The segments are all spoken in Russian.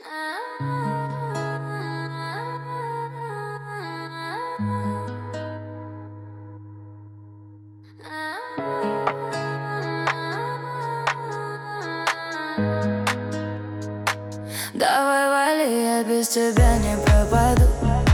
Давай вали, я без тебя не пропаду.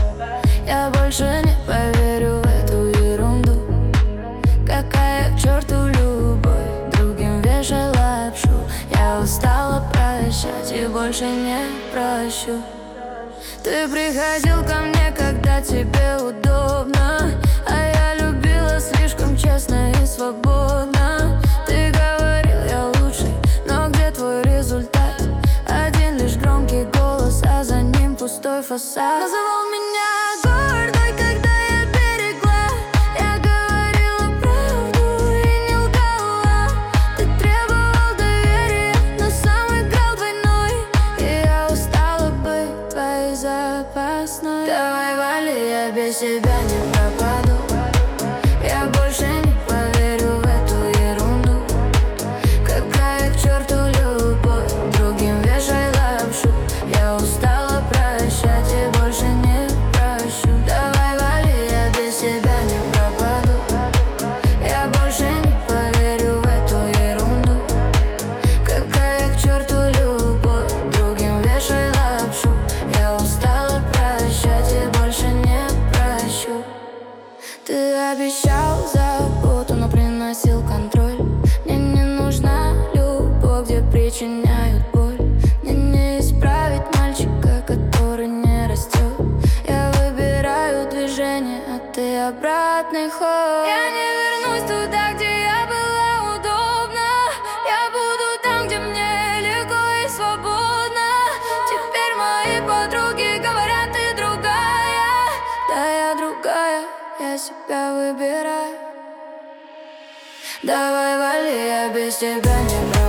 Я больше не поверю в эту ерунду. Какая к черту любовь, другим вешай лапшу. Я устала прощать и больше не прощу. Ты приходил ко мне, когда тебе удобно, а я любила слишком честно и свободно. Ты говорил, я лучший, но где твой результат? Один лишь громкий голос, а за ним пустой фасад. Называл меня гордой, когда я берегла. Я говорила правду и не лгала. Ты требовал доверия, но сам играл двойной. И я устала быть твоей запасной. Давай вали, я без тебя не пропаду. Я больше не поверю в эту ерунду. Какая к черту любовь, другим вешай лапшу. Я устала прощать и больше не прощу. Давай вали, я без тебя не пропаду. Я больше не поверю в эту ерунду. Какая к черту любовь, другим вешай лапшу. Я устала прощать и больше не прощу. Ты обещал заботу, но приносил контроль. Мне не нужна любовь, где причиняют боль. Мне не исправить мальчика, который не растет. Я выбираю движение, а ты обратный ход. Я не вернусь туда, где я была удобна. Я буду там, где мне легко и свободно. Теперь мои подруги говорят, ты другая. Да, я другая, я себя выбираю. Давай вали, я без тебя не